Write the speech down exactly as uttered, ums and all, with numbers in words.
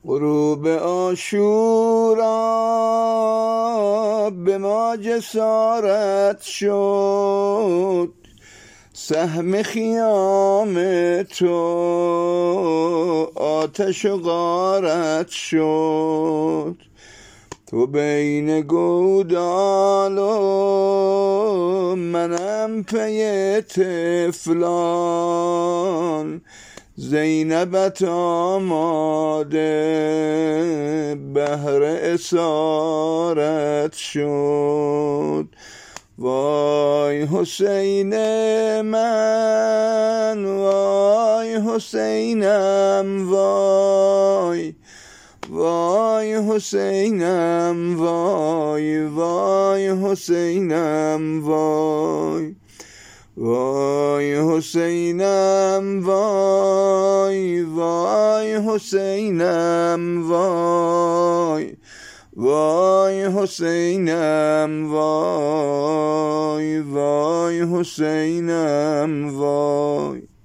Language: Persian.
غروب عاشورا به ما جسارت شد، سهم خیام تو آتش و غارت شد. تو بین گودال و منم پی طفلان، زینبت آماده بهر اسارت شد. وای حسین من، وای حسینم وای، وای حسینم وای، وای حسینم وای، وای حسینم وای، وای حسینم وای، وای حسینم وای، وای حسینم وای.